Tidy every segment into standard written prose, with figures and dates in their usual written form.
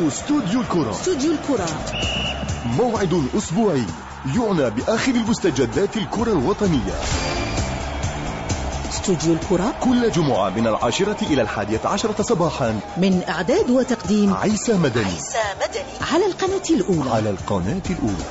استوديو الكرة. استوديو الكرة موعد أسبوعي يعنى بآخر المستجدات الكرة الوطنية. استوديو الكرة كل جمعة من 10 إلى 11 صباحا، من إعداد وتقديم عيسى مدني على القناة الأولى.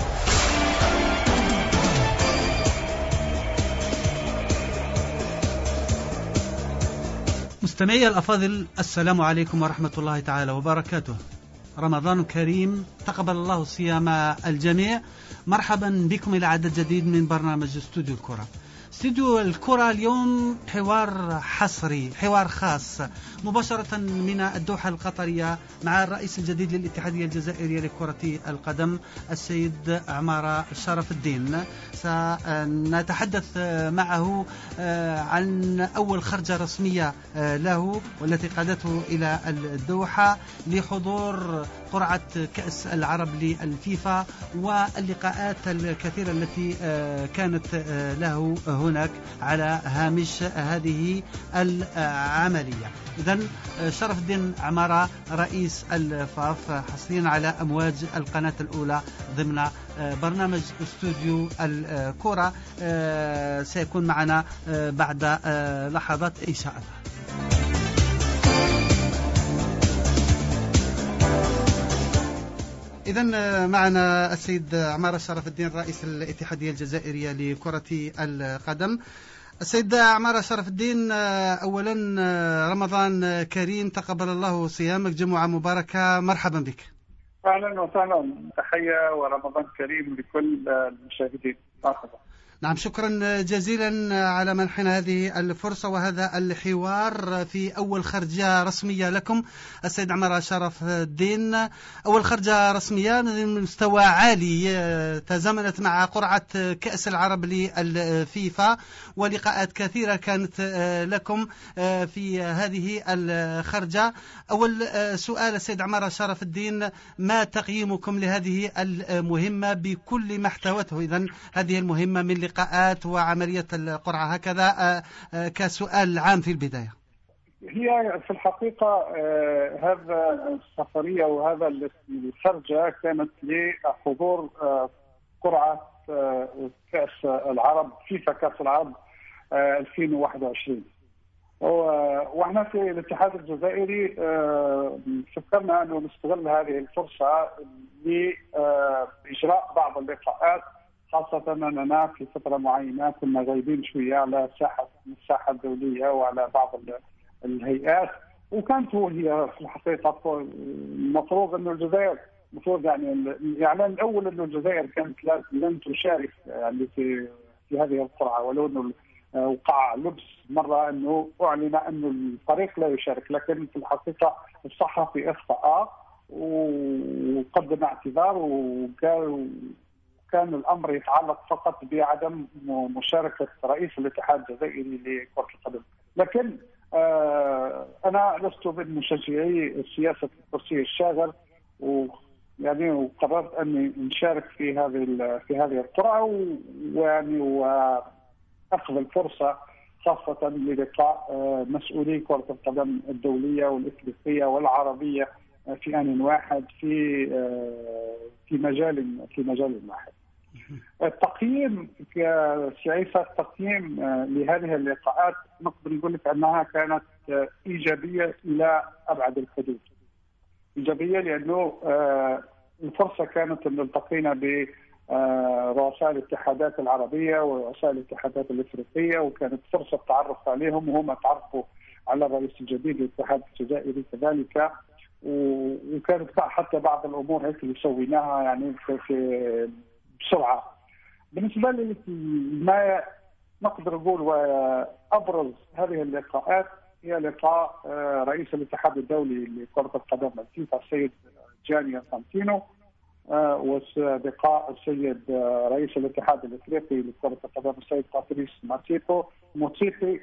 مستمعي الأفاضل، السلام عليكم ورحمة الله تعالى وبركاته. رمضان كريم، تقبل الله صيام الجميع. مرحبا بكم إلى عدد جديد من برنامج استوديو الكرة. استوديو الكرة اليوم حوار حصري، حوار خاص مباشرة من الدوحة القطرية مع الرئيس الجديد للاتحادية الجزائرية لكرة القدم السيد عمارة شرف الدين. سنتحدث معه عن أول خرجة رسمية له والتي قادته إلى الدوحة لحضور قرعة كأس العرب للفيفا واللقاءات الكثيرة التي كانت له هناك على هامش هذه العملية. إذن شرف الدين عمارة رئيس الفاف حصريا على أمواج القناة الأولى ضمن برنامج استوديو الكرة، سيكون معنا بعد لحظات إن شاء الله. إذن معنا السيد عمارة شرف الدين رئيس الاتحادية الجزائرية لكرة القدم. السيد عمارة شرف الدين، أولا رمضان كريم، تقبل الله صيامك، جمعة مباركة، مرحبا بك. أهلا وسهلا، تحية ورمضان كريم لكل المشاهدين. مرحبا. نعم، شكرا جزيلا على منحنا هذه الفرصة وهذا الحوار في أول خرجة رسمية لكم السيد عمارة شرف الدين. أول خرجة رسمية من مستوى عالي تزامنت مع قرعة كأس العرب للفيفا ولقاءات كثيرة كانت لكم في هذه الخرجة. أول سؤال السيد عمارة شرف الدين، ما تقييمكم لهذه المهمة بكل ما احتوته؟ إذن هذه المهمة من لقاءات وعملية القرعة، هكذا كسؤال عام في البداية. هي في الحقيقة هذا السفرية وهذا الخرجة كانت لحضور قرعة كأس العرب، فيفا كأس العرب 2021. واحنا في الاتحاد الجزائري فكرنا انه نستغل هذه الفرصة لإجراء بعض اللقاءات، خاصة أننا في فترة معينة كنا غايبين شوية على الساحة الدولية وعلى بعض الهيئات، وكانت هي في الحقيقة المفروض أن الجزائر، المفروض يعني الإعلان الأول أن الجزائر كانت لن تشارك يعني في هذه القرعة، ولو أنه وقع لبس مرة أنه أعلن أن الفريق لا يشارك، لكن في الحقيقة الصحفي أخطأ وقدم اعتذار كان الأمر يتعلق فقط بعدم مشاركة رئيس الاتحاد الجزائري لكرة القدم. لكن أنا لست من مشجعي سياسة الكرسي الشاغر، ويعني وقررت أني نشارك في هذه القرعة، ويعني وأخذ الفرصة خاصة للقاء مسؤولي كرة القدم الدولية والإفريقية والعربية في آن واحد في مجال واحد. التقييم كسياسة التقييم لهذه اللقاءات نقدر نقول لك أنها كانت إيجابية إلى أبعد الحدود. إيجابية لأنه الفرصة كانت أن التقينا برؤساء الاتحادات العربية ورؤساء الاتحادات الإفريقية، وكانت فرصة تعرف عليهم وهم تعرفوا على الرئيس الجديد للاتحاد الجزائري كذلك، وكانت حتى بعض الأمور هيك اللي سويناها يعني في بسرعة. بالنسبة لي ما نقدر نقول وأبرز هذه اللقاءات هي لقاء رئيس الاتحاد الدولي لكرة القدم الفيفا السيد جاني انفانتينو، ولقاء السيد رئيس الاتحاد الافريقي لكرة القدم السيد باتريس موتسيقي،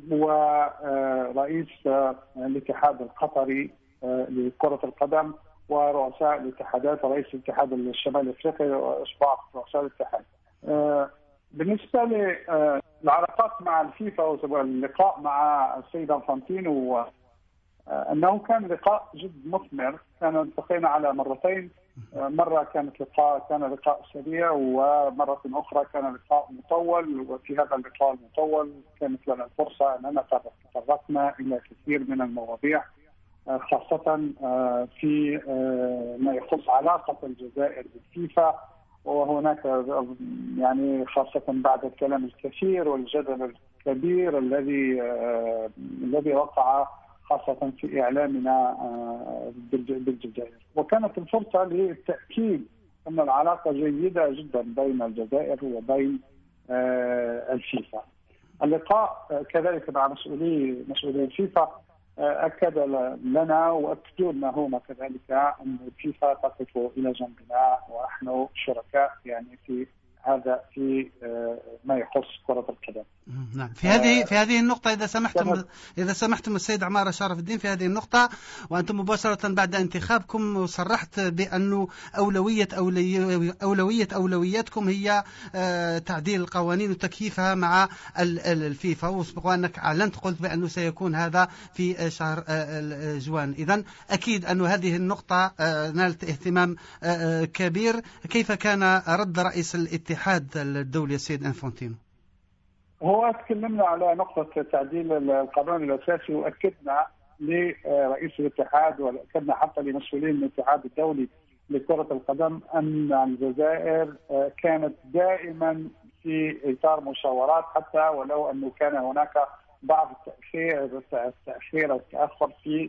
ورئيس الاتحاد القطري لكرة القدم، ورؤساء الاتحادات، رئيس الاتحاد الشمال الافريقي واشباط رؤساء الاتحاد. بالنسبه للعلاقات مع الفيفا واللقاء مع السيد انفانتينو أنه كان لقاء جد مثمر. كان التقينا على مرتين، مرة كان لقاء سريع، ومرة أخرى كان لقاء مطول. وفي هذا اللقاء المطول كانت لنا الفرصة أننا تطرقنا إلى كثير من المواضيع، خاصة في ما يخص علاقة الجزائر بالفيفا. وهناك يعني خاصة بعد الكلام الكثير والجدل الكبير الذي وقع خاصة في إعلامنا بالجزائر، وكانت الفرصة للتأكيد أن العلاقة جيدة جدا بين الجزائر وبين الفيفا. اللقاء كذلك مع مسؤولي الفيفا أكد لنا وأكدوا لنا هم كذلك أن الفيفا تقف إلى جنبنا ونحن شركاء يعني في هذا في ما يخص كرة القدم. نعم. في هذه النقطة إذا سمحتم السيد عمارة شرف الدين، في هذه النقطة وأنتم مباشرة بعد انتخابكم صرحت بأنه أولوياتكم هي تعديل القوانين وتكييفها مع الفيفا، وسبق أنك قلت بأنه سيكون هذا في شهر جوان. إذن أكيد أن هذه النقطة نالت اهتمام كبير. كيف كان رد رئيس الاتحاد الدولي السيد انفانتينو؟ هو تكلمنا على نقطة تعديل القانون الأساسي، وأكدنا لرئيس الاتحاد وأكدنا حتى لمسؤولين الاتحاد الدولي لكرة القدم أن الجزائر كانت دائما في إطار مشاورات، حتى ولو أنه كان هناك بعض التأخير أو التأخر في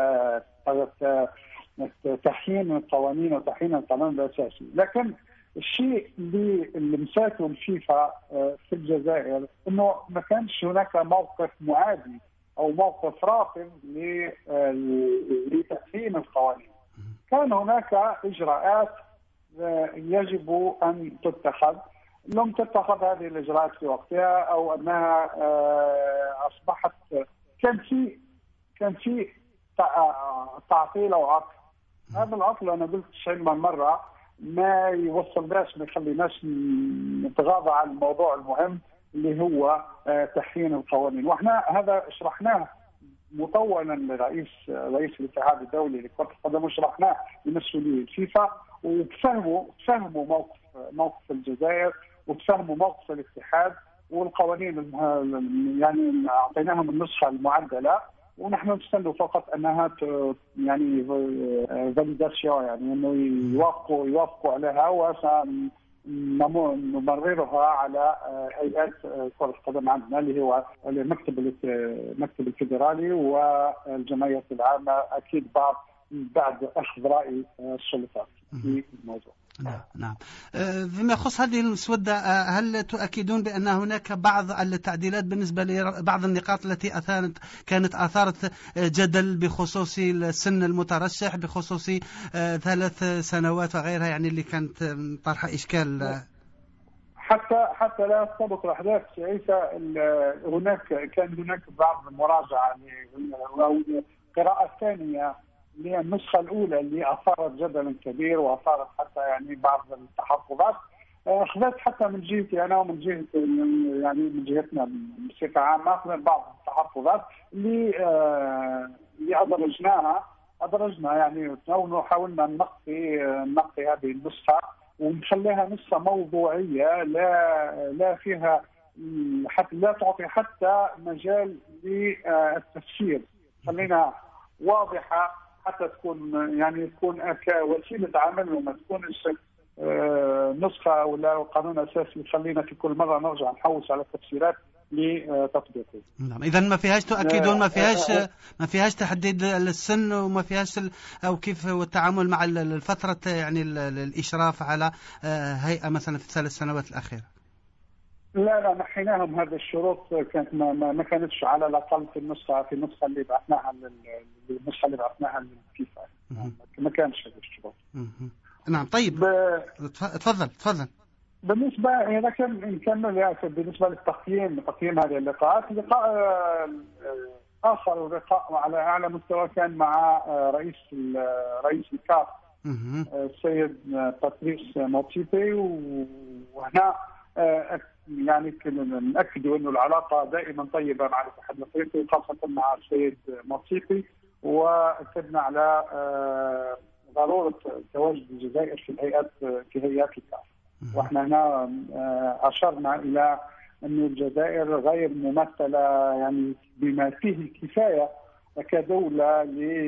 تحيين القوانين وتحيين القانون الأساسي. لكن الشيء اللي مساته الفيفا في الجزائر انه ما كانش هناك موقف معادي او موقف رافض لتحسين القوانين. كان هناك اجراءات يجب ان تتخذ، لم تتخذ هذه الاجراءات في وقتها، او انها اصبحت كان في تعطيل او عطل. هذا العطل انا قلت 90 مرة ما يوصلناش، ما يخليناش نتغاضى عن الموضوع المهم اللي هو تحسين القوانين. واحنا هذا شرحناه مطولا لرئيس الاتحاد الدولي لكرة القدم، وشرحناه لمسؤولي الفيفا، وفهموا موقف الجزائر وفهموا موقف الاتحاد والقوانين. يعني اعطيناهم النسخة المعدلة، ونحن نستنى فقط انها يعني فاليداسيون، يعني انه يوافقوا عليها، وسنمررها على هيئات كرة القدم عندنا اللي هو المكتب الفيدرالي والجمعية العامة، اكيد بعد اخذ راي السلطات في الموضوع. نعم. فيما يخص هذه المسودة، هل تؤكدون بأن هناك بعض التعديلات بالنسبة لبعض النقاط التي كانت أثارت جدل بخصوص السن المترشح، بخصوص 3 سنوات وغيرها، يعني اللي كانت طرح إشكال؟ حتى لا تسبق الأحداث عيسى، كان هناك بعض المراجعة أو قراءة ثانية للنسخة الأولى اللي أثارت جدلا كبير وأثارت حتى يعني بعض التحفظات. أخذت حتى من جهتي أنا ومن جهة يعني من جهتنا بصفة عامة، أخذت بعض التحفظات اللي أدرجنا يعني، وحاولنا نقي هذه النسخة ونخليها نسخة موضوعية لا فيها حتى لا تعطي حتى مجال للتفسير، خلينا واضحة حتى تكون كوسيلة عمل، وما تكونش نسخة ولا قانون أساسي يخلينا في كل مرة نرجع نحوس على التفسيرات لتطبيقه. نعم. إذا ما فيهاش تؤكدون ما فيهاش تحديد السن، وما فيهاش أو كيف التعامل مع الفترة يعني الإشراف على هيئة مثلا في ال3 سنوات الأخيرة. لا نحيناهم هذه الشروط، كانت ما كانتش على الأقل في النسخة اللي بعثناها للفيفا، ما كانش هذه الشروط. نعم. طيب تفضل. بالنسبة إذا كان نكمل بالنسبة تقييم هذه اللقاءات، لقاء آخر ولقاء على أعلى مستوى كان مع رئيس الكاف السيد باتريس موتسيبي. وهنا يعني نأكد أنه العلاقة دائما طيبة مع الاتحاد الأفريقي، خاصة مع السيد موتسيبي، واكدنا على ضروره تواجد الجزائر في هيئات الكاف. واحنا هنا اشرنا الى أن الجزائر غير ممثله يعني بما فيه الكفايه كدوله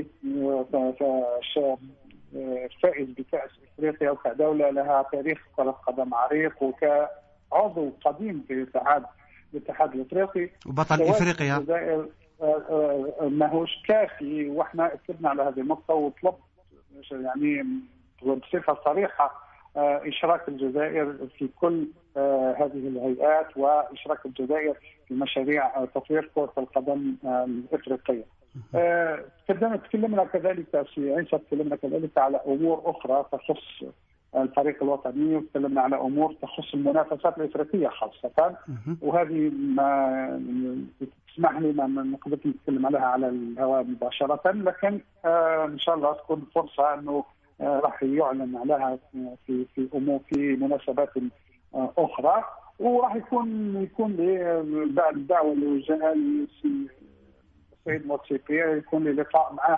فائز بكأس افريقيا، وكدوله لها تاريخ كرة قدم عريق، وكعضو قديم في الاتحاد الافريقي وبطل افريقيا. الجزائر ماهوش كافي، واحنا اكدنا على هذه النقطه وطلبت يعني بصفه صريحه اشراك الجزائر في كل هذه الهيئات، واشراك الجزائر في مشاريع تطوير كرة القدم الافريقيه. تكلمنا كذلك في عيسى، تكلمنا كذلك على امور اخرى تخص الفريق الوطني، وتكلمنا على امور تخص المنافسات الافريقيه خاصه، وهذه ما تسمح لي ما نقدر نتكلم عليها على الهواء مباشره، لكن ان شاء الله تكون فرصه انه راح يعلن عليها في امور في مناسبات اخرى، وراح يكون بعد الدعوه اللي وجهها السيد موتسيبي يكون لي لقاء معه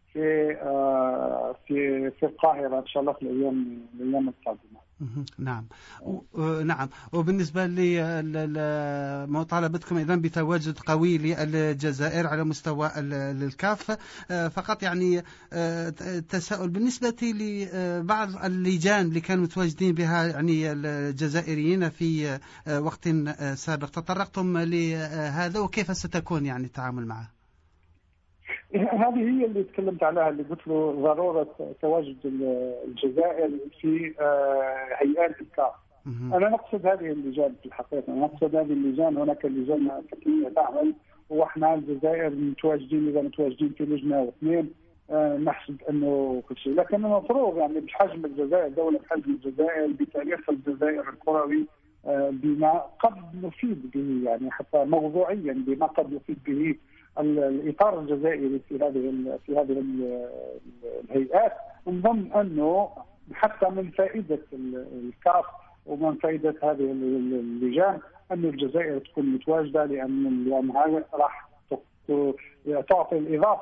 في القاهره ان شاء الله في الايام القادمه. نعم نعم. وبالنسبة لمطالبتكم إذن بتواجد قوي للجزائر على مستوى الكاف، فقط يعني تساؤل بالنسبة لبعض اللجان اللي كانوا متواجدين بها يعني الجزائريين في وقت سابق، تطرقتم لهذا وكيف ستكون يعني التعامل معه؟ هذه هي اللي تكلمت عليها، اللي قلت له ضروره تواجد الجزائر في هيئات الكاف. انا نقصد هذه اللجان في الحقيقه، نقصد هذه اللجان. هناك لجان تقنيه تعمل، واحنا الجزائر متواجدين في لجنه واثنين، نحسب انه كل شيء، لكن المفروض يعني بحجم الجزائر، دوله بحجم الجزائر، بتاريخ الجزائر الكروي، بما قد نفيد به يعني حتى موضوعيا بما قد نفيد به الاطار الجزائري في هذه الهيئات، نظن انه حتى من فائده الكاف ومن فائده هذه اللجان ان الجزائر تكون متواجده، لانها راح تعطي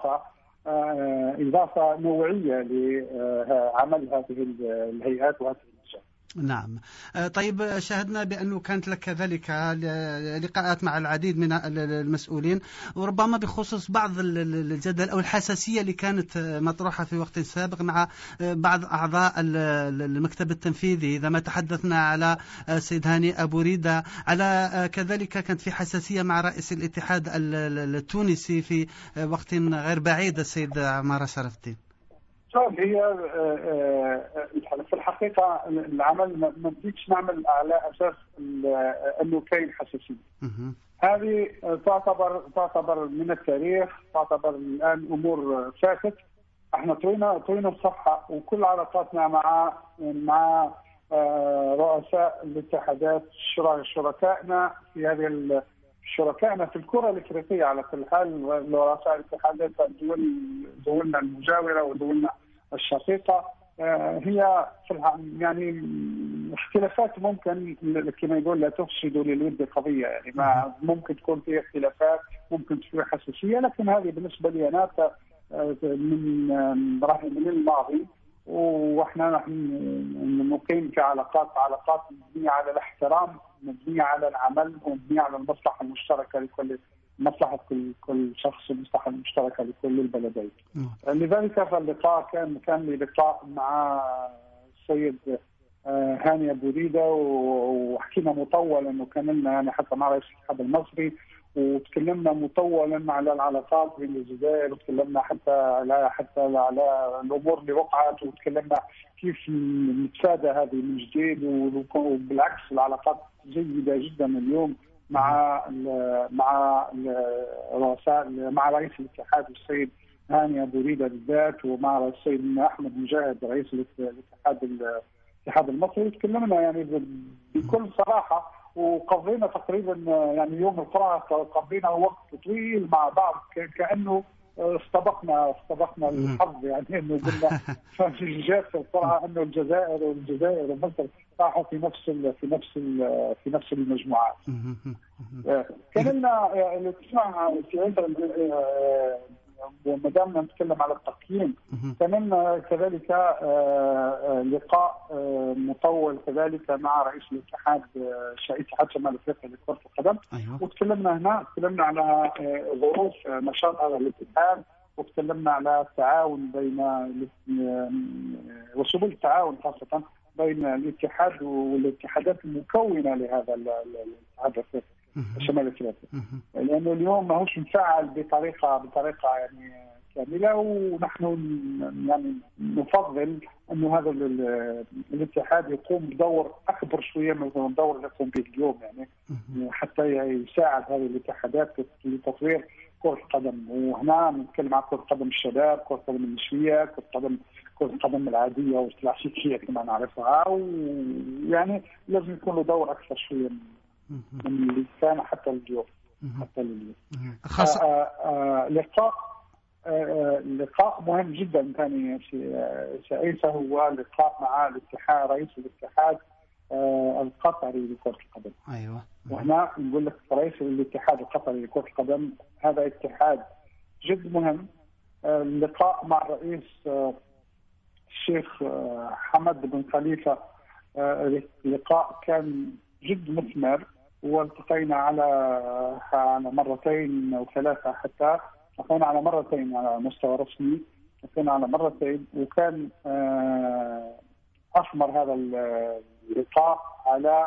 اضافه نوعيه لعمل هذه الهيئات وهذه اللجان. نعم. طيب، شاهدنا بأنه كانت لك كذلك لقاءات مع العديد من المسؤولين، وربما بخصوص بعض الجدل أو الحساسية اللي كانت مطروحة في وقت سابق مع بعض أعضاء المكتب التنفيذي. إذا ما تحدثنا على السيد هاني أبو ريدة، على كذلك كانت في حساسية مع رئيس الاتحاد التونسي في وقت غير بعيد السيد عمارة شرف الدين. هي في الحقيقه العمل ما بديتش نعمل على اساس انه كاين حساسيه. هذه تعتبر من التاريخ، تعتبر الان امور فاتت. احنا طوينا الصفحه، وكل علاقاتنا مع رؤساء الاتحادات، شركائنا في هذه شركائنا في الكرة الافريقيه على كل حال، رؤساء الاتحادات دولنا المجاوره ودولنا الشقيقه، هي يعني اختلافات ممكن كما يقول لا تفسد للود قضيه، يعني ما ممكن تكون فيها اختلافات، ممكن تكون حساسيه، لكن هذه بالنسبه لي انا من الماضي، واحنا نقيم في علاقات مبنيه على الاحترام، مبنيه على العمل، ومبنيه على المصلحه المشتركه لكل مصلحه كل شخص، المصلحه المشتركه لكل البلدين. لذلك فاللقاء كان لي لقاء مع السيد هاني أبو ريدة، وحكينا مطولا، وكملنا يعني حتى مع رئيس الاتحاد المصري، وتكلمنا مطولا على العلاقات بين الجزائر، وتكلمنا حتى على الامور اللي وقعت، وتكلمنا كيف نتفادى هذه من جديد، وبالعكس العلاقات جيده جدا اليوم مع رؤساء، مع رئيس الاتحاد السيد هاني أبو ريدة بالذات، ومع السيد احمد مجاهد رئيس الاتحاد المصري. تكلمنا يعني بكل صراحه، وقضينا تقريبا يعني يوم القرعه قضينا وقت طويل مع بعض، كانه استبقنا الحظ، يعني انه قلنا في جات القرعه انه الجزائر ومصر راحوا في نفس المجموعات. كان لنا اللي تسمع في وما دامنا نتكلم على التقييم كان كذلك لقاء مطول كذلك مع رئيس الاتحاد اتحاد شمال افريقيا لكرة القدم. وتكلمنا على ظروف نشاط هذا الاتحاد، وتكلمنا على التعاون بين وسبل التعاون خاصة بين الاتحاد والاتحادات المكونة لهذا الاتحاد الافريقي شمال افريقيا، لانه اليوم ماهوش مفعل بطريقة يعني كاملة، ونحن يعني نفضل انه هذا الاتحاد يقوم بدور اكبر شوية من الدور اللي يقوم به اليوم، يعني حتى يساعد هذه الاتحادات لتطوير كرة القدم. وهنا نتكلم عن كرة قدم الشباب، كرة قدم النشئية، كرة القدم العادية والكلاسيكية كما نعرفها، ويعني لازم يكون له دور أكثر شوية من اللي كان حتى اليوم. لقاء مهم جدا ثاني سعيسى هو لقاء مع الاتحاد رئيس الاتحاد القطري لكرة القدم. أيوة. وهنا نقول لك رئيس الاتحاد القطري لكرة القدم هذا اتحاد جد مهم. اللقاء مع الرئيس الشيخ حمد بن خليفة لقاء كان جد مثمر، والتقينا على مرتين أو ثلاثة، حتى التقينا على مرتين على مستوى رسمي، التقينا على مرتين، وكان أثمر هذا اللقاء على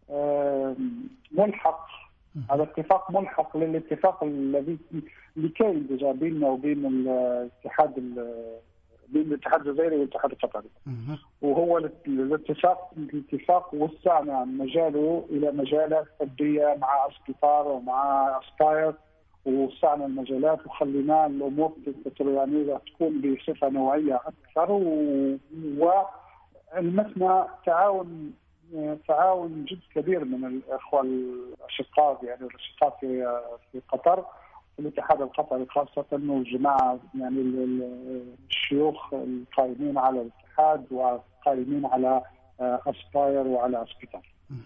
ملحق، على اتفاق ملحق للاتفاق اللي كان ديجا بيننا وبين الاتحاد الجزائري والاتحاد القطري. وهو الاتفاق وسعنا مجاله الى مجالات فرديه مع اسبيطار ومع اسباير، ووسعنا المجالات وخلينا الامور يعني تكون بصفه نوعيه اكثر، ولمسنا تعاون جد كبير من الاخوه الاشقاء، يعني الاشقاء في قطر، في الاتحاد القطري خاصه، والجماعه يعني الشيوخ القائمين على الاتحاد وقائمين على اسباير وعلى اسبيطار.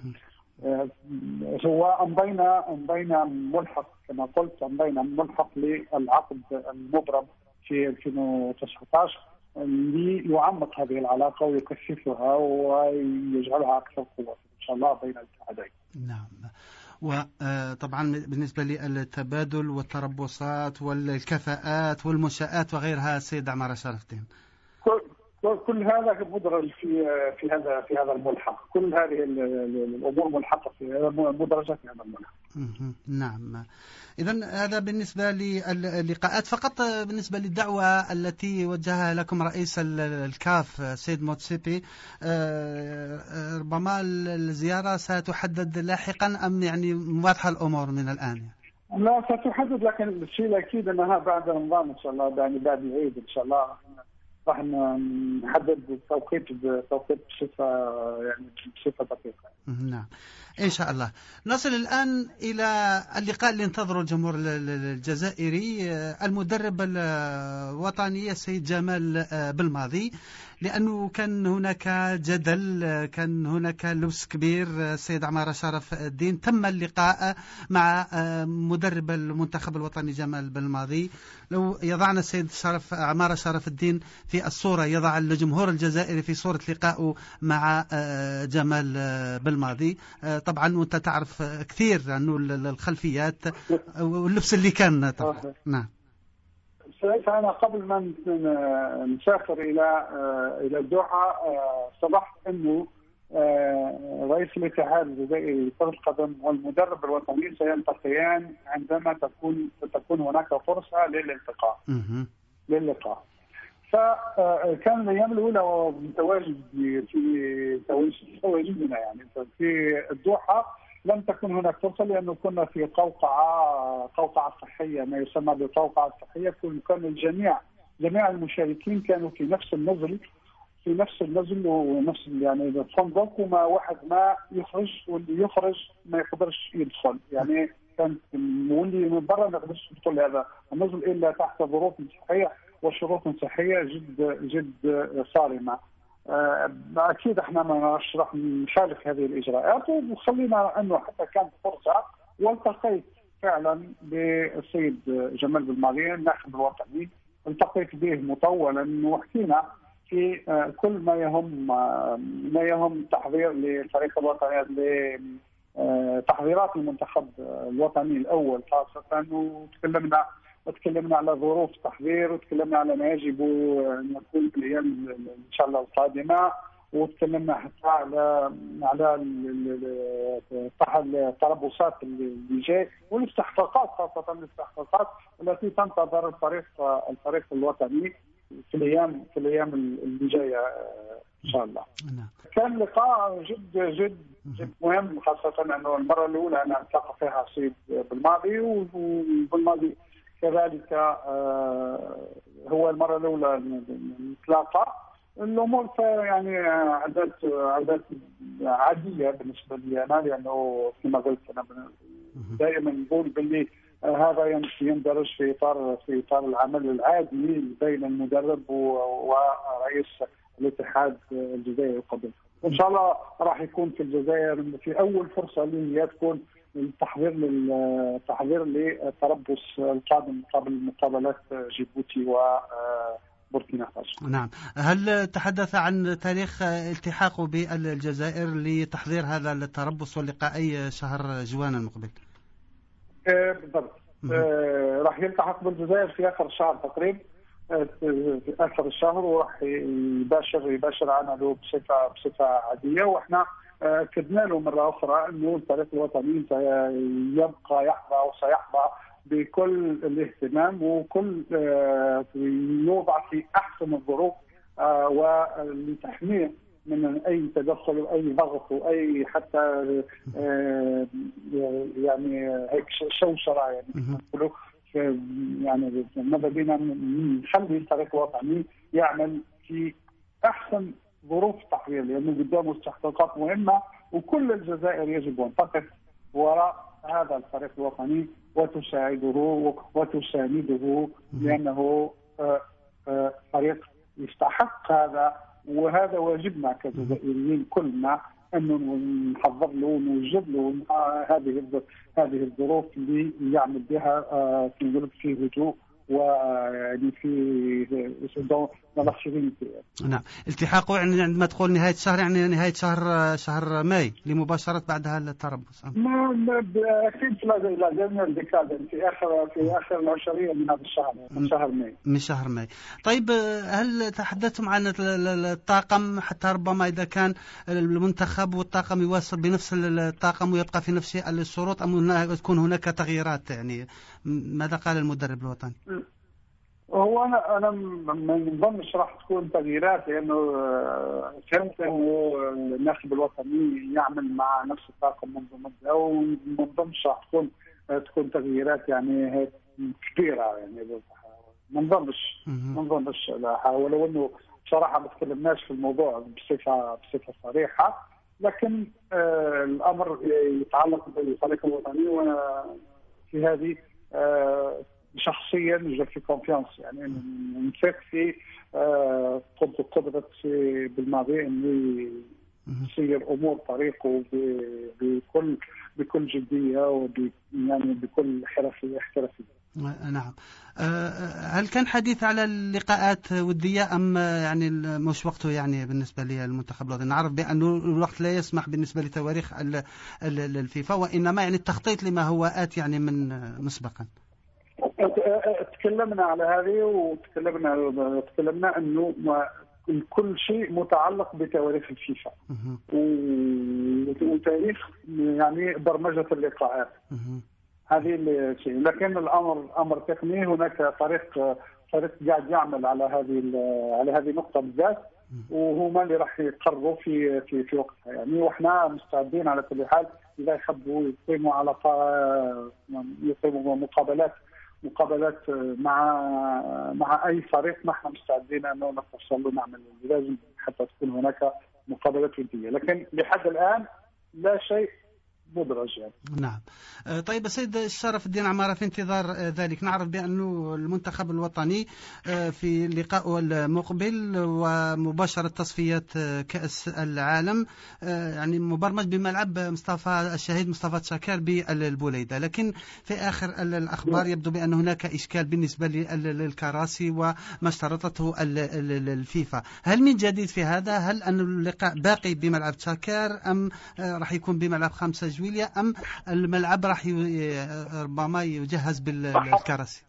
هو امضينا ملحق كما قلت، امضينا ملحق للعقد المبرم في 2019 اللي يعمق هذه العلاقه ويكثفها ويجعلها اكثر قوه ان شاء الله بين الاتحادين. نعم. وطبعا بالنسبه للتبادل والتربصات والكفاءات والمنشآت وغيرها، السيد عمارة شرف الدين، كل هذا مدرج في هذا الملحق، كل هذه الامور ملحقه في مدرجات في هذا الملحق. نعم. إذن هذا بالنسبة للقاءات. فقط بالنسبة للدعوة التي وجهها لكم رئيس الكاف سيد موتسيبي، ربما الزيارة ستحدد لاحقا أم يعني واضحة الأمور من الآن؟ لا ستحدد، لكن الشيء الأكيد أنها بعد رمضان إن شاء الله، يعني بعد العيد إن شاء الله راح نحدد توقيت بصفة دقيقة. نعم إن شاء الله. نصل الآن إلى اللقاء اللي انتظره الجمهور الجزائري، المدرب الوطني السيد جمال بالماضي، لأنه كان هناك جدل، كان هناك لبس كبير. السيد عمارة شرف الدين تم اللقاء مع مدرب المنتخب الوطني جمال بالماضي. لو يضعنا السيد عمارة شرف الدين في الصورة، يضع الجمهور الجزائري في صورة لقائه مع جمال بالماضي. طبعا وانت تعرف كثير عنه الخلفيات واللبس اللي كان طبعا. نعم. أنا قبل ما نسافر إلى الدوحة صبحت أنه رئيس الاتحاد الجزائري لكرة القدم والمدرب الوطني سيلتقيان عندما تكون هناك فرصة للقاء. فكان الأيام الأولى متواجد في تواجدنا يعني في الدوحة، لم تكن هناك فرصة لأنه كنا في قوقعة صحية، ما يسمى بقوقعة صحية. كان جميع المشاركين كانوا في نفس النزل ونفس يعني الفندق، وما واحد ما يخرج، واللي يخرج ما يقدرش يدخل، يعني كان واللي من برا ما يقدرش يدخل هذا النزل إلا تحت ظروف صحية وشروط صحية جد صارمة. أكيد احنا ما راح نشارك هذه الإجراءات، وخلينا أنه حتى كانت فرصة، والتقيت فعلا بالسيد جمال بالماضي الناخب الوطني التقيت به مطولا وحكينا في كل ما يهم تحضير للفريق الوطني، لتحضيرات المنتخب الوطني الاول خاصه. وتكلمنا على ظروف التحضير، وتكلمنا على ما يجب ان يكون في الايام ان شاء الله القادمه، وتكلمنا حتى على التربصات اللي جاي والاستحقاقات، خاصه الاستحقاقات التي تنتظر الفريق الوطني في الايام اللي جايه ان شاء الله. كان لقاء جد مهم، خاصه انه المره الاولى انا التقى فيها سيد بالماضي، وبالماضي كذلك هو المره الاولى نتلاقى. الامور يعني عادات عاديه بالنسبه لي انا، لانه كما قلت انا دائما نقول باللي هذا يندرج في اطار العمل العادي بين المدرب ورئيس الاتحاد الجزائري للقدم. وان شاء الله راح يكون في الجزائر في اول فرصه لي هي تكون التحضير للتربص القادم قبل مقابلات جيبوتي وبوركينا فاسو. نعم، هل تحدث عن تاريخ التحاقه بالجزائر لتحضير هذا التربص واللقاء شهر جوان المقبل؟ بالضبط. راح يلتحق بالجزائر في اخر الشهر تقريبا، في اخر الشهر، وراح يباشر عمله بصفه عاديه. واحنا اكدنا له مره اخرى انه الفريق الوطني سيبقى يحظى وسيحظى بكل الاهتمام، وكل يوضع في احسن الظروف ولتحميه من اي تدخل واي ضغط واي حتى يعني هيك شوشره، يعني نقولوا يعني ماذا بينا نخلي الفريق الوطني يعمل في احسن ظروف التحضير، لانه قدامه استحقاقات مهمه، وكل الجزائر يجب ان تقف وراء هذا الفريق الوطني وتساعده وتسانده، لانه فريق يستحق هذا، وهذا واجبنا كجزائريين كلنا انه نحضر له ونوجد له هذه الظروف اللي يعمل بها في هدوء ويعني في نلخصينيتي. نعم، التحاقه يعني عندما تقول نهاية الشهر يعني نهاية شهر ماي لمباشرة بعدها التربص. أكيد لا جميع ديكاد في آخر العشرية من هذا الشهر، من شهر ماي. طيب، هل تحدثتم عن الطاقم حتى ربما إذا كان المنتخب والطاقم يواصل بنفس الطاقم ويبقى في نفس الشروط، أم تكون هناك تغييرات؟ يعني ماذا قال المدرب الوطني؟ هو انا ما نظنش راح تكون تغييرات، لانه فهمت انه الناخب الوطني يعمل مع نفس الطاقم منذ مده، وما نظنش راح تكون تغييرات يعني كبيره، يعني ما نظنش ولو انه بصراحه ما تكلمناش في الموضوع بصفه صريحه، لكن الامر يتعلق بالفريق الوطني، وفي هذه شخصيا جو في كونفيونس، يعني نثق في قدرة بالماضي انه يسير امور طريقه بكل جديه يعني بكل حرفيه. نعم. هل كان حديث على اللقاءات ودية أم يعني مش وقته يعني بالنسبة للمنتخب الوطني؟ نعرف بأنه الوقت لا يسمح بالنسبة لتواريخ الفيفا، وإنما يعني التخطيط لما هو آت يعني من مسبقا. تكلمنا على هذه، وتكلمنا انه كل شيء متعلق بتواريخ الفيفا وتاريخ يعني برمجة اللقاءات، هذه الشيء. لكن الامر امر تقني، هناك فريق قاعد يعمل على هذه النقطة بالذات، وهما اللي راح يقرروا في وقتها يعني. واحنا مستعدين على كل حال اذا يحبوا يقيموا مقابلات مع اي فريق، نحن مستعدين انه نتصل له، نعمل لازم حتى تكون هناك مقابلات وديه. لكن لحد الان لا شيء مدرج يعني. نعم. طيب السيد شرف الدين عمارة، في انتظار ذلك نعرف بأن المنتخب الوطني في لقائه المقبل ومباشرة تصفيات كأس العالم يعني مبرمج بملعب الشهيد مصطفى تشاكر بالبوليدة، لكن في آخر الأخبار يبدو بأن هناك إشكال بالنسبة للكراسي وما اشترطته الفيفا. هل من جديد في هذا؟ هل أن اللقاء باقي بملعب تشاكر أم راح يكون بملعب 5 جويلية أم الملعب راح ربما يجهز بالكراسي؟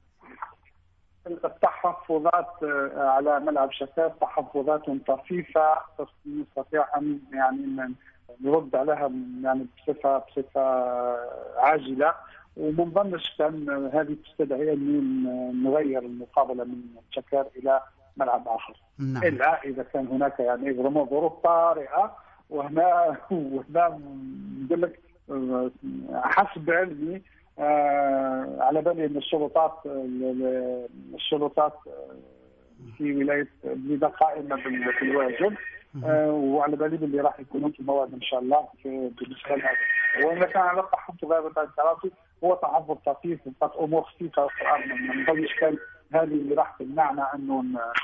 التحفظات على ملعب شكار تحفظات طفيفة نستطيع أن يعني نرد عليها يعني بصفة عاجلة، وما نظنش كان هذه تستدعي أن نغير المقابلة من شكار إلى ملعب آخر. نعم. إلا إذا كان هناك يعني ظروف طارئة، وهنا نقول لك حسب علمي على بالي ان السلطات في ولايه بليده قائمه بالواجب، وعلى بالي باللي راح يكونوا في الموعد ان شاء الله بالنسبه لهذا. واذا كان على التحفظ غير الكراسي هو تحفظ طفيف وفقط امور خفيفه ما نظنش كان هذه اللي راح تمنعنا انه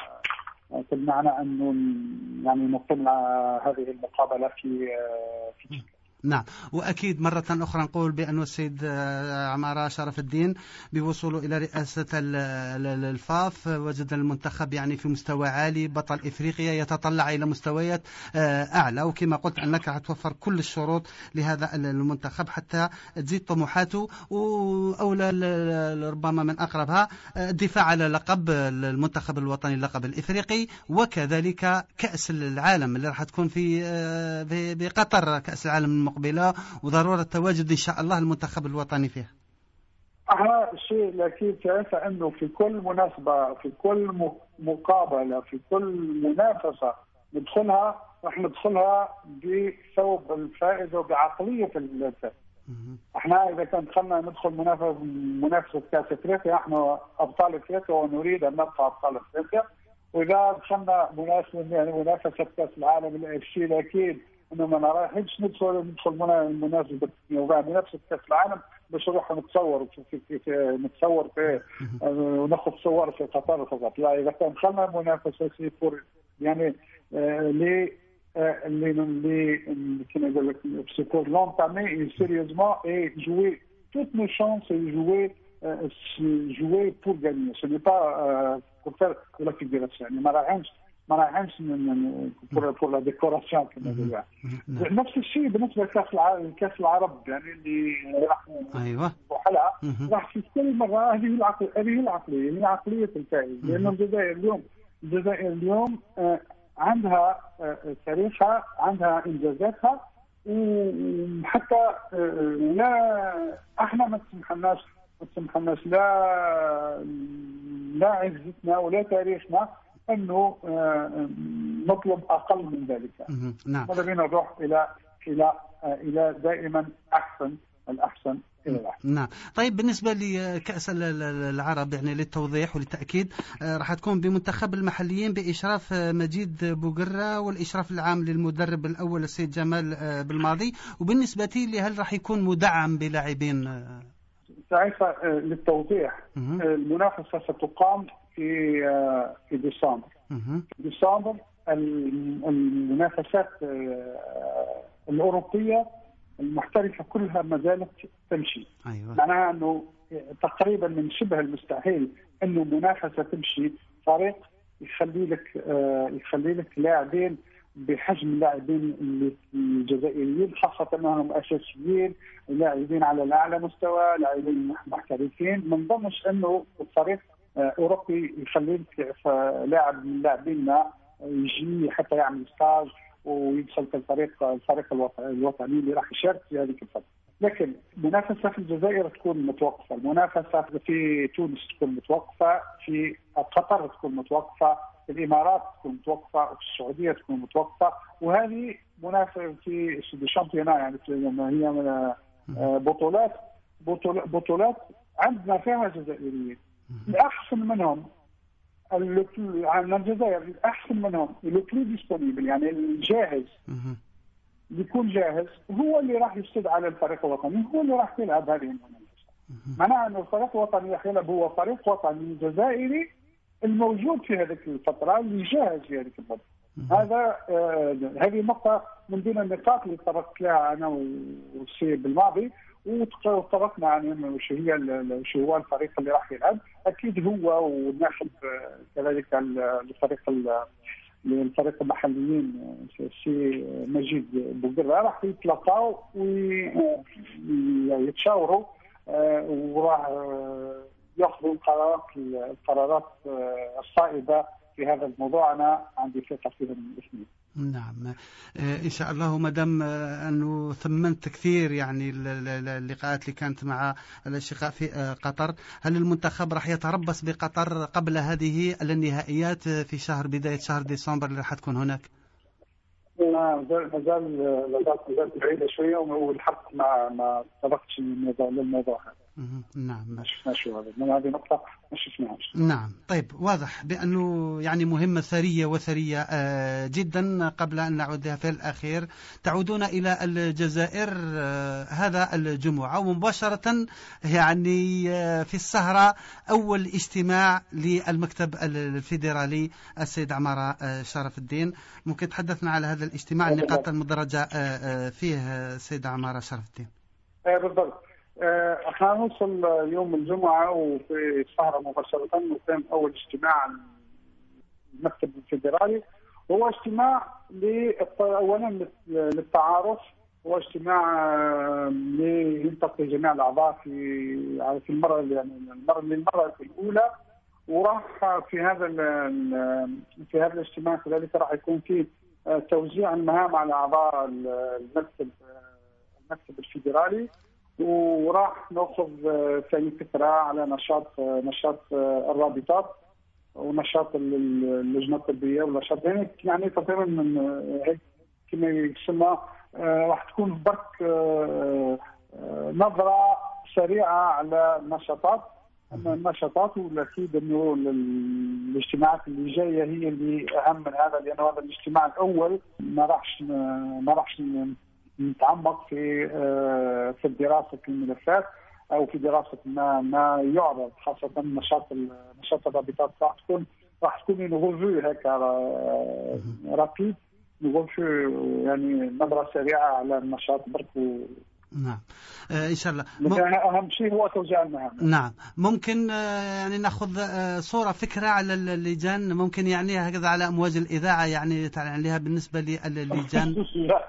يعني نقيم هذه المقابله في نعم. وأكيد مرة أخرى نقول بأن السيد عمارة شرف الدين بوصوله إلى رئاسة الفاف وجد المنتخب يعني في مستوى عالي، بطل إفريقيا، يتطلع إلى مستويات أعلى، وكما قلت أنك هتوفر كل الشروط لهذا المنتخب حتى تزيد طموحاته، وأولى ربما من أقربها الدفاع على لقب المنتخب الوطني، اللقب الإفريقي، وكذلك كأس العالم اللي راح تكون في بقطر، كأس العالم المقبلة، وضرورة تواجد إن شاء الله المنتخب الوطني فيها. الشيء الأكيد تعرف أنه في كل مناسبة، في كل مقابلة، في كل منافسة ندخلها راح ندخلها بثوب الفائز وبعقلية الفائز. احنا إذا كان دخلنا ندخل منافسة كأس أفريقيا، احنا أبطال أفريقيا ونريد أن نبقى أبطال أفريقيا، وإذا دخلنا منافسة كأس العالم الشيء الأكيد انه ما رايحينش ندخل منافسه كاس العالم باش نروح نتصور في وناخذ صور في قطر فقط. لا، اذا كان دخلنا منافسه سيبور يعني لي كما يقول لك سيبور لونتامي سيريوزمون اي جوي توت نو شانس jouer pour gagner. Ce n'est pas pour faire de la figuration. يعني ما رايحينش pour la décoration كما يقولوا. نفس الشيء بالنسبه لكاس العرب يعني اللي راح وحلقه راح في كل مره هذه العقليه هي عقليه الفائز، لأن الجزائر اليوم عندها تاريخها، عندها انجازاتها، وحتى لا احنا ما تسمحناش لا عزتنا ولا تاريخنا انه نطلب اقل من ذلك. نعم. ماذا بينا نروح الى دائما الاحسن الى الاحسن. نعم. طيب بالنسبه لكاس العرب يعني للتوضيح وللتاكيد راح تكون بمنتخب المحليين باشراف مجيد بوقره، والاشراف العام للمدرب الاول السيد جمال بالماضي، وبالنسبه لي هل راح يكون مدعم بلاعبين؟ للتوضيح المنافسه ستقام في ديسمبر. ديسمبر المنافسات الأوروبية المحترفة كلها ما زالت تمشي. أيوة. معناها أنه تقريبا من شبه المستحيل أنه منافسة تمشي فريق يخلي لك لاعبين بحجم اللاعبين الجزائريين، خاصة أنهم أساسيين، لاعبين على الأعلى مستوى، لاعبين محترفين. ما نظنش أنه الفريق أوروبي يخلي لك لاعب من لاعبينا يجي حتى يعمل ستاج ويدخل في الفريق الوطني اللي راح يشارك في هذه الفترة. لكن المنافسة في الجزائر تكون متوقفة، المنافسة في تونس تكون متوقفة، في قطر تكون متوقفة، في الإمارات تكون متوقفة، وفي السعودية تكون متوقفة. وهذه منافسة في الشامبيونات يعني هي بطولات عندنا فيها جزائريين الأحسن منهم عن الجزائر، الأحسن منهم لو بلو ديسبونيبل يعني الجاهز يكون جاهز هو اللي راح يستدعى للفريق الوطني، هو اللي راح يلعب هذه المنافسه. معناها انه الفريق الوطني راح يلعب هو فريق وطني جزائري الموجود في هذه الفتره اللي جاهز في هذه الفتره. هذه نقطه من ضمن النقاط اللي تطرقت لها انا والسي بالماضي، وتطرقنا عن شو هو الفريق اللي راح يلعب. اكيد هو والناخب كذلك الفريق المحليين السي مجيد بوقرة راح يتلاقاو ويتشاوروا وراح ياخذوا القرارات الصائبه في هذا الموضوع. انا عندي ثقه فيهم الاثنين. نعم إن شاء الله. مدام أنه ثمنت كثير يعني اللقاءات اللي كانت مع الأشقاء في قطر، هل المنتخب راح يتربص بقطر قبل هذه النهائيات في بداية شهر ديسمبر اللي راح تكون هناك؟ مازال بعيدة شوية، والحق ما طرقتش للموضوع هذا. نعم ما شفناش هذه نقطة ما شفناهاش. نعم طيب، واضح بأنه يعني مهمة ثرية وثرية جدا. قبل أن نعود لها في الأخير، تعودون إلى الجزائر هذا الجمعة ومباشرة يعني في السهرة أول اجتماع للمكتب الفيدرالي السيد عمارة شرف الدين. ممكن تحدثنا على هذا الاجتماع، النقاط المدرجة فيه السيد عمارة شرف الدين؟ بالضبط. احنا نوصل يوم الجمعة وفي السهرة مباشرة وكان أول اجتماع المكتب الفيدرالي، هو اجتماع أولا للتعارف، هو اجتماع ليلتقي جميع الأعضاء في المرة الأولى. وراح في هذا الاجتماع كذلك راح يكون فيه توزيع المهام على أعضاء المكتب الفيدرالي، وراح ناخذ ثاني فكره على نشاط الرابطات ونشاط اللجنه الطبيه ونشاط يعني تقريبا من هيك كما يسمى. راح تكون برك نظره سريعه على النشاطات والاكيد انه الاجتماعات اللي جايه هي اللي اهم من هذا، لانه هذا الاجتماع الاول ما راحش نتعمق في دراسة الملفات أو في دراسة ما يعرض، خاصة نشاط الرابطات راح تكون نغوفو هكا رابيد، نغوفو يعني نظرة سريعة على النشاط بركو. نعم إن شاء الله. أهم شيء هو توزيع المهام. نعم ممكن يعني نأخذ صورة فكرة على اللجان، ممكن يعني هكذا على أمواج الإذاعة يعني تعلن لها بالنسبة للجان؟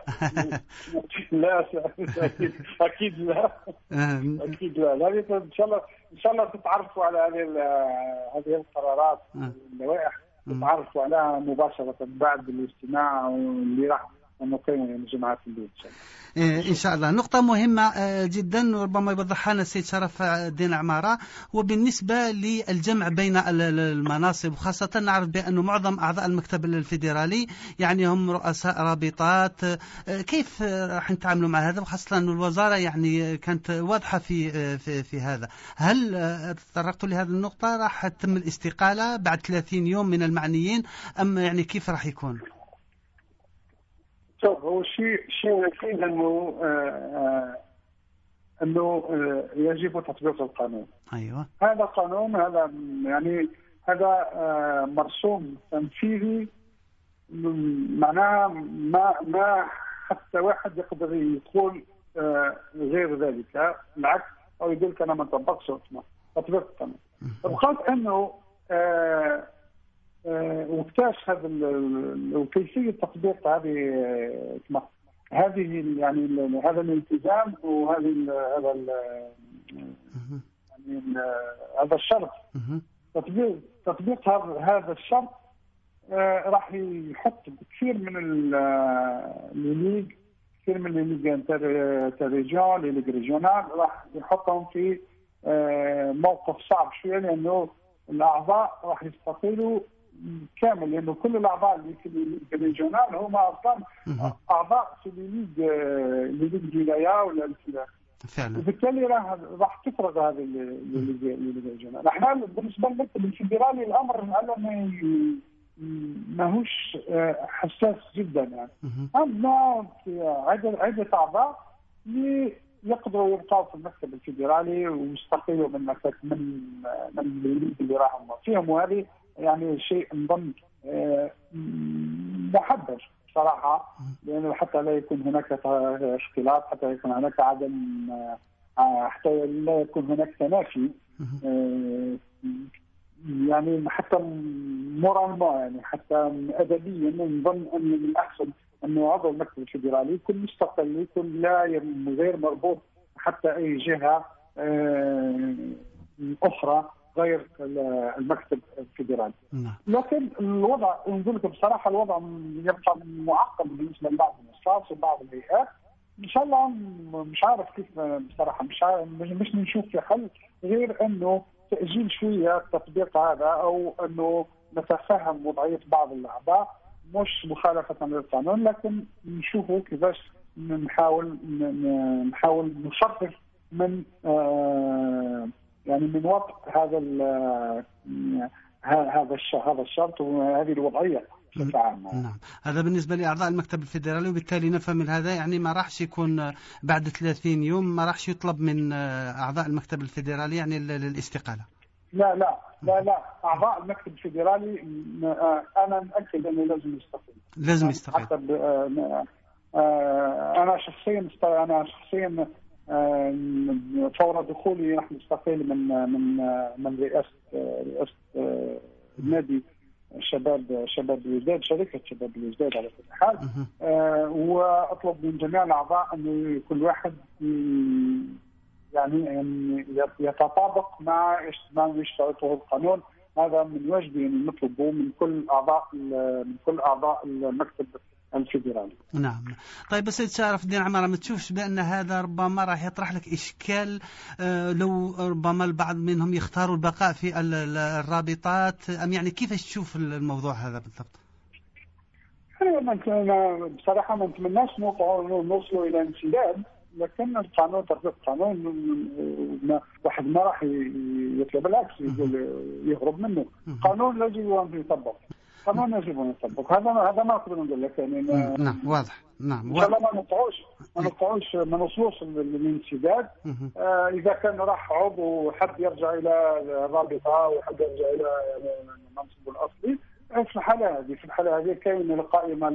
لا أكيد لا أكيد لا. إن شاء الله تتعرفوا على هذه القرارات واللوائح، تتعرفوا عليها مباشرة بعد الاجتماع اللي راح نقيمه يوم الجمعة في الليل إن شاء الله. نقطة مهمة جدا وربما يوضحها لنا السيد شرف الدين عمارة، وبالنسبة للجمع بين المناصب، وخاصة نعرف بأنه معظم أعضاء المكتب الفيدرالي يعني هم رؤساء رابطات. كيف راح نتعاملوا مع هذا، وخاصة أن الوزارة يعني كانت واضحة في هذا؟ هل تطرقتوا لهذه النقطة؟ راح تتم الاستقالة بعد 30 يوم من المعنيين أم يعني كيف راح يكون؟ هو شيء أكيد أنه يجب تطبيق القانون. أيوة. هذا قانون، هذا مرسوم تنفيذي، معناها ما حتى واحد يقدر يقول غير ذلك، بالعكس أو يقول أنا ما طبقش تطبيق القانون. بقيت أنه وكتاش وكيفية تطبيق هذه يعني هذا الالتزام هذا الشرط. تطبيق هذا الشرط راح يحط كثير من الليج، كثير من الليج تريجيون الليج ريجيونال راح يحطهم في موقف صعب شوية، لأنه الأعضاء راح يستقيلوا كامل، لأنه كل الأعضاء اللي في الريجيونال هم أصلا أعضاء في الليج ولاية ولا الكلام. فعلا. وبالتالي راح تفرغ هذه الريجيونال. احنا بالنسبة للفيدرالي الأمر على ماهوش حساس جدا يعني. عندنا عدة أعضاء اللي يقدروا يبقوا في المكتب الفيدرالي ويستقيلوا من المكتب من اللي راهم فيهم، وهذه يعني شيء نظن محبب صراحة، لأنه حتى لا يكون هناك اختلاط، حتى يكون هناك حتى لا يكون هناك تنافي يعني، حتى مورالمون يعني حتى أدبيا نظن أن من الأحسن أنه عضو المكتب الفيدرالي يكون مستقل، يكون لا غير مربوط حتى أي جهة أخرى غير المكتب الفيدرالي. لكن الوضع نقول لك بصراحة الوضع يبقى معقد بالنسبة لبعض الأشخاص وبعض الهيئات. إن شاء الله مش عارف كيف بصراحة، مش نشوف في حل غير أنه تأجيل شوية تطبيق هذا، أو أنه نتفهم وضعية بعض الأعضاء مش مخالفة للقانون، لكن نشوفوا كيفاش نحاول نخفف من يعني من وضع هذا الشرط وهذه الوضعية بشكل عام. نعم، هذا بالنسبة لأعضاء المكتب الفيدرالي، وبالتالي نفهم من هذا يعني ما راحش يكون بعد 30 يوم ما راحش يطلب من أعضاء المكتب الفيدرالي يعني للاستقالة. لا أعضاء المكتب الفيدرالي أنا متأكد أنه لازم يستقيل. حتى أنا شخصيا فور دخولي راح نستقيل من رئاسة نادي شباب الوجداد، شركة شباب الوجداد على كل حال، وأطلب من جميع الأعضاء أنه كل واحد يعني يتطابق مع ما يشترطه القانون. هذا من واجبي أن نطلبه من كل أعضاء المكتب الفيدرالي. نعم. طيب سيد شرف الدين عمارة، ما تشوفش بأن هذا ربما راح يطرح لك إشكال لو ربما البعض منهم يختاروا البقاء في الرابطات، أم يعني كيف تشوف الموضوع هذا بالضبط؟ أنا بصراحة ما نتمناش نوصلوا إلى انسداد، لكن القانون تطبيق القانون واحد ما راح يطلب العكس يقول يهرب منه. القانون يجب أن يطبق، قانون يجب أن يطبق. هذا ما أقدر نقول لك يعني. نعم واضح. نعم إن شاء الله ما نوصلوش للانسداد. إذا كان راح عضو حد يرجع إلى الرابطة وحد يرجع إلى منصبه الأصلي، في الحالة هذه كاين القائمة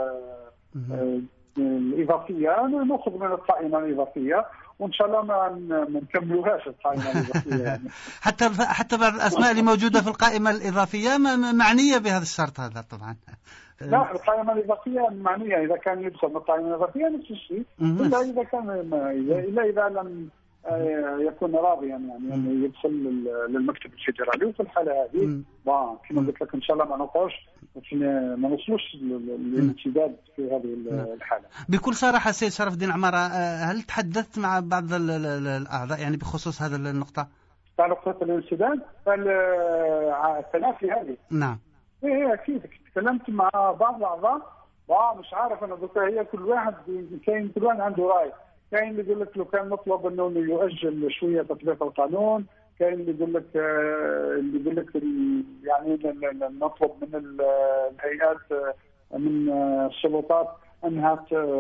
الإضافية، نأخذ من القائمة الإضافية، وإن شاء الله ما نكملوهاش القائمة الإضافية يعني. حتى بعض الأسماء اللي موجودة في القائمة الإضافية معنية بهذا الشرط هذا طبعا. لا، القائمة الإضافية معنية إذا كان يدخل من القائمة الإضافية نفس الشيء، إلا إذا كان إذا لم يكون راضيا يعني يدخل للمكتب الفيدرالي. وفي الحالة هذه كما قلت لك إن شاء الله ما نوصلوش للانسداد في هذه الحالة. بكل صراحة سيد شرف الدين عمارة، هل تحدثت مع بعض الأعضاء يعني بخصوص هذا النقطة؟ نقطة الانسداد التنافي هذه؟ نعم. إيه أكيد تكلمت مع بعض الأعضاء، مش عارف أنا قلت هي كل واحد عنده رأي. كاين اللي يقول لك لو كان نطلب انه يؤجل شويه تطبيق القانون، كاين اللي يقول لك يعني نطلب من الهيئات من السلطات انها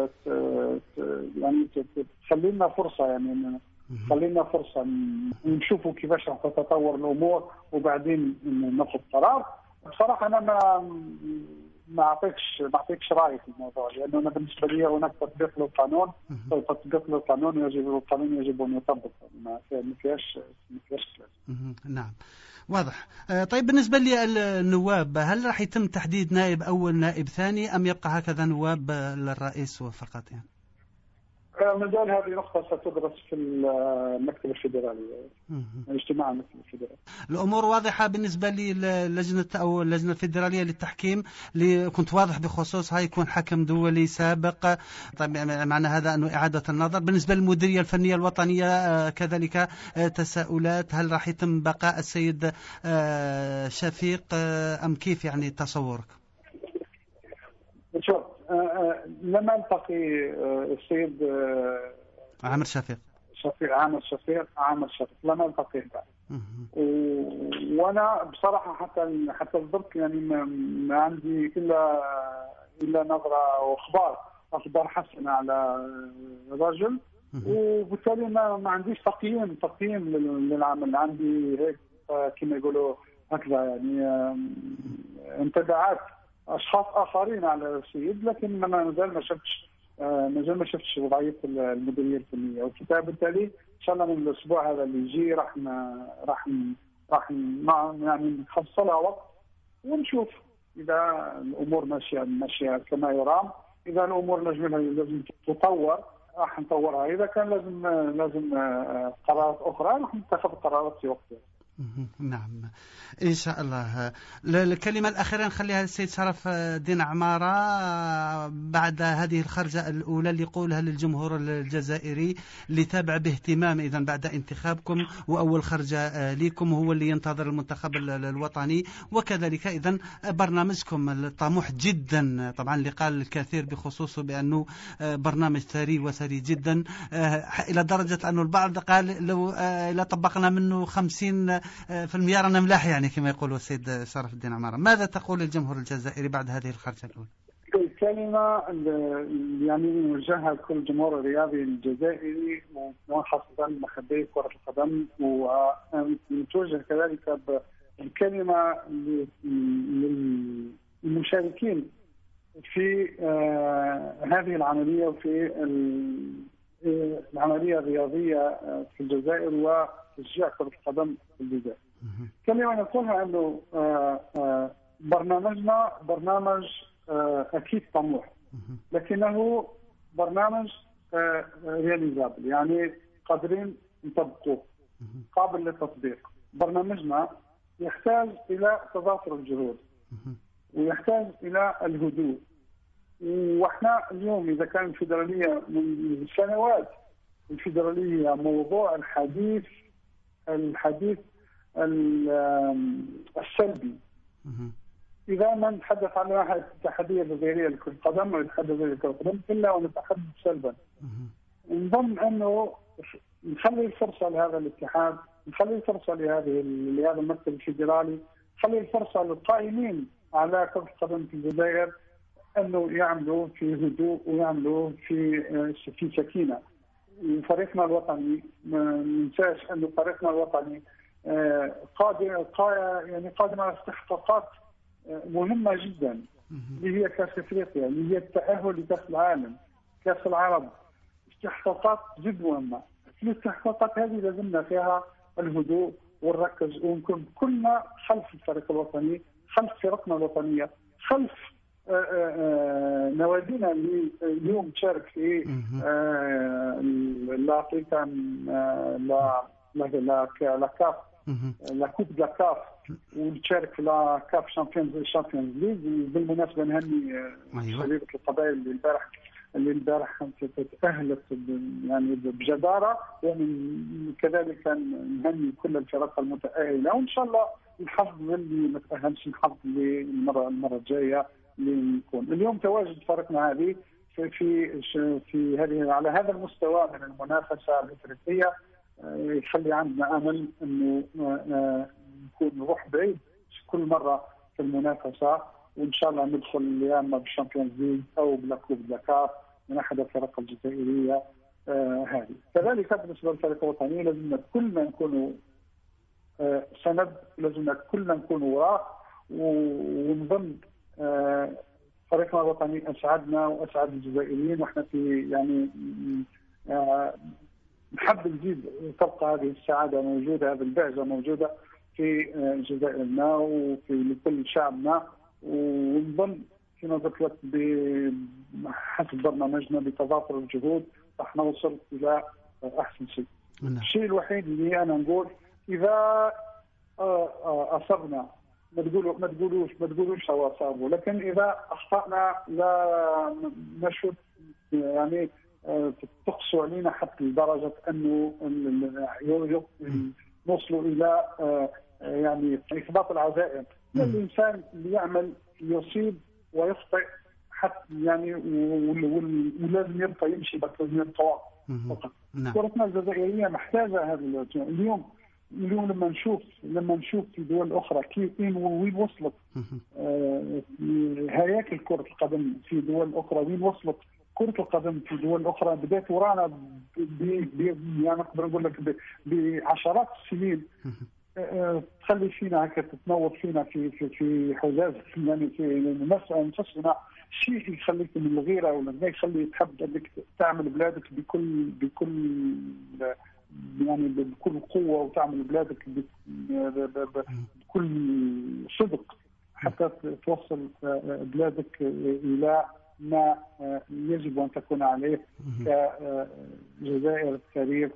يعني تخلينا فرصه، يعني خلينا فرصه نشوفوا كيفاش راح تتطور الامور وبعدين ناخذ قرار. بصراحه انا ما اعطيكش رايي في الموضوع، لانه انا بالنسبه لي هناك تطبيق للقانون، القانون يجب ان يطبق، ما فيهاش نعم واضح. طيب بالنسبه للنواب، هل راح يتم تحديد نائب اول نائب ثاني، ام يبقى هكذا نواب للرئيس فقط يعني؟ مازال هذه نقطة ستدرس في المكتب الفيدرالي، اجتماع المكتب الفيدرالي. الأمور واضحة بالنسبة اللجنة الفيدرالية للتحكيم اللي كنت واضح بخصوصها يكون حكم دولي سابق. طيب معنى هذا أنه إعادة النظر. بالنسبة للمديرية الفنية الوطنية كذلك تساؤلات، هل راح يتم بقاء السيد شفيق أم كيف يعني تصورك؟ شوف، لما التقي السيد عامر شفيق عامل شفيق لما التقيت. وانا بصراحه حتى الضبط يعني ما عندي الا نظره واخبار حسنه على الرجل، وبالتالي ما عنديش تقييم للعمل. عندي هيك كما يقولوا هكذا يعني انتداعات اشخاص اخرين على السيد، لكن ما زال ما شفتش وضعيه المديريه الفنيه. وبالتالي ان شاء الله من الاسبوع هذا اللي يجي راح يعني نخصص لها وقت ونشوف اذا الامور ماشيه كما يرام. اذا الامور لازم تتطور راح نطورها، اذا كان لازم قرارات اخرى راح نتخذ قرارات في وقتها. نعم إن شاء الله. الكلمة الأخيرة نخليها للسيد شرف الدين عمارة بعد هذه الخرجة الأولى اللي يقولها للجمهور الجزائري اللي تابع باهتمام إذن بعد انتخابكم، وأول خرجة لكم هو اللي ينتظر المنتخب الوطني، وكذلك إذن برنامجكم الطموح جدا طبعا اللي قال الكثير بخصوصه بأنه برنامج ثري وثري جدا، إلى درجة أنه البعض قال لو طبقنا منه 50% رانا ملاح يعني كما يقول السيد شرف الدين عمارة. ماذا تقول الجمهور الجزائري بعد هذه الخرجة الأولى؟ الكلمة يعني نوجهها لكل الجمهور الرياضي الجزائري وخاصة محبي كرة القدم، ونتوجه كذلك بالكلمة للمشاركين في هذه العملية وفي العملية الرياضية في الجزائر وتشجيع كرة القدم في الجزائر. كلمة نقولها أنه برنامجنا برنامج أكيد طموح، لكنه برنامج رياليزابل، يعني قادرين نطبقوه، قابل للتطبيق. برنامجنا يحتاج إلى تضافر الجهود ويحتاج إلى الهدوء. واحنا اليوم إذا كان الفيدرالية من سنوات الفيدرالية موضوع الحديث السلبي، إذا ما نتحدث عن الاتحادية الجزائرية لكرة القدم والاتحاد الجزائري لكرة القدم إلا ونتحدث سلبا. نظن أنه نخلي الفرصة لهذا الاتحاد، نخلي الفرصة لهذا المكتب الفيدرالي، نخلي الفرصة للقائمين على كرة القدم في الجزائر أنه يعملوا في هدوء ويعملوا في سكينة. فريقنا الوطني ما ننساش أنه فريقنا الوطني قادم على استحقاقات مهمة جدا اللي هي كأس أفريقيا، اللي هي التأهل لكأس العالم، كأس العرب، استحقاقات جد مهمة. في الاستحقاقات هذه لازمنا فيها الهدوء ونركز ونكون كلنا خلف الفريق الوطني، خلف فرقنا الوطنية، خلف نوادينا اللي اليوم تشارك في لا كوب لا كاف ونشارك في لا كاف شامبيونز ليج. بالمناسبة نهني شبيبة القبائل اللي البارح تأهلت يعني بجدارة، ومن كذلك نهني كل الفرق المتأهلة، وإن شاء الله نحظ اللي ما تأهلش نحظ المرة الجاية اللي نكون. اليوم تواجد فرقنا هذه في هذه على هذا المستوى من المنافسة الإفريقية يخلي عندنا أمل إنه نكون نروح بعيد كل مرة في المنافسة، وإن شاء الله ندخل يا إما بالشامبيونز ليج أو بلا كوب لا كاف من أحد الفرق الجزائرية هذه. كذلك بالنسبة للفريق الوطني لازمنا كلنا نكونوا سند، لازمنا كلنا نكونوا وراه. ونظن فريقنا الوطني أسعدنا وأسعد الجزائريين، وإحنا في يعني نحب نزيد تبقى هذه السعادة موجودة، هذه البهجة موجودة في جزائرنا وفي لكل شعبنا. ونظن كما قلت لك بحسب برنامجنا بتضافر الجهود راح نوصل إلى أحسن شيء. الشيء الوحيد اللي أنا نقول إذا أصبنا ما تقولوش هو أصابه، لكن إذا أخطأنا لا نشد يعني تقسو علينا حتى لدرجة أنه نوصلوا إلى يعني إثبات العزائم. الإنسان اللي يعمل يصيب ويخطئ حتى يعني ولازم يبقى يمشي، بس لازم يبقى فقط. كرتنا الجزائرية محتاجة هذا اليوم لما نشوف في دول أخرى كيف وين وصلت هياكل كرة القدم في دول أخرى، وين وصلت كرة القدم في دول أخرى، بدأت ورانا يعني أقدر أقول لك بعشرات السنين. تخلي فينا هكا تتنور فينا في حجاز، يعني في نفسنا شيء يخليك من الغيرة، ولا يخلي تحب انك تعمل بلادك بكل يعني بكل قوة، وتعمل بلادك بكل صدق حتى توصل بلادك إلى ما يجب أن تكون عليه كجزائر تاريخ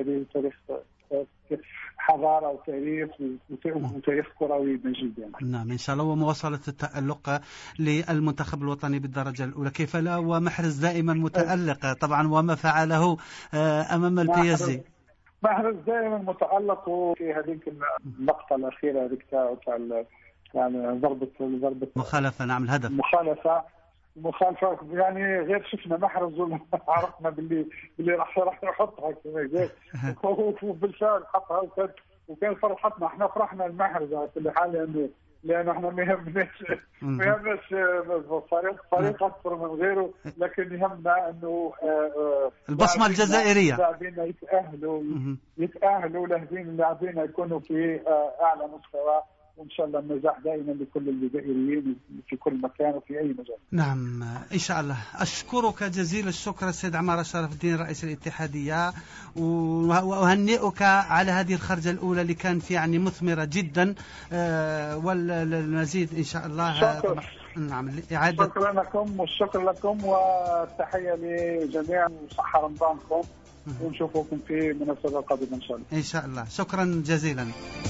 حضارة وتاريخ كروي مجيد يعني. نعم إن شاء الله، ومواصلة التألق للمنتخب الوطني بالدرجة الأولى كيف لا، ومحرز دائما متألق طبعا، وما فعله أمام البيزي. محرز دائما متألق، وفي هذيك اللقطة الأخيرة هذيك تاع يعني ضربة مخالفة. نعم الهدف مخالفة يعني غير شفنا محرز عرفنا باللي راح يحطها كما قال، وبالفعل حطها، وكان فرحتنا، احنا فرحنا المحرز على كل حال، لأن احنا ما يهمناش فريق أكثر من غيره، لكن يهمنا انه البصمة الجزائرية لاعبين يتأهلوا لاعبين يكونوا في أعلى مستوى، وإن شاء الله النجاح دائما لكل الجزائريين في كل مكان وفي أي مجال. نعم إن شاء الله. أشكرك جزيل الشكر السيد عمار شرف الدين رئيس الاتحادية، وأهنئك على هذه الخرجة الأولى اللي كانت يعني مثمرة جدا، والمزيد إن شاء الله. شكرا. نعم شكرا لكم، والشكر لكم، والتحية لجميع وصحة رمضانكم، ونشوفكم في مناسبة قادمة إن شاء الله. إن شاء الله. شكرا جزيلا.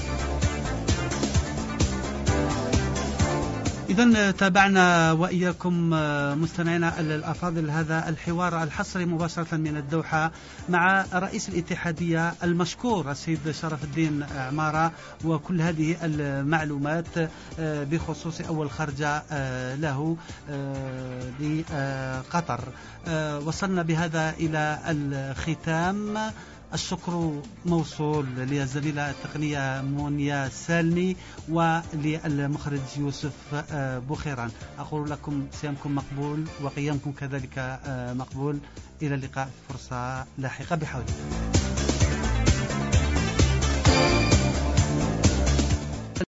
إذن تابعنا وإياكم مستمعينا الأفاضل هذا الحوار الحصري مباشرة من الدوحة مع رئيس الاتحادية المشكور السيد شرف الدين عمارة، وكل هذه المعلومات بخصوص أول خرجة له لقطر. وصلنا بهذا إلى الختام. الشكر موصول للزميلة التقنية مونيا سالني وللمخرج يوسف بوخيران. أقول لكم صيامكم مقبول وقيامكم كذلك مقبول. إلى اللقاء في فرصة لاحقة بحول الله.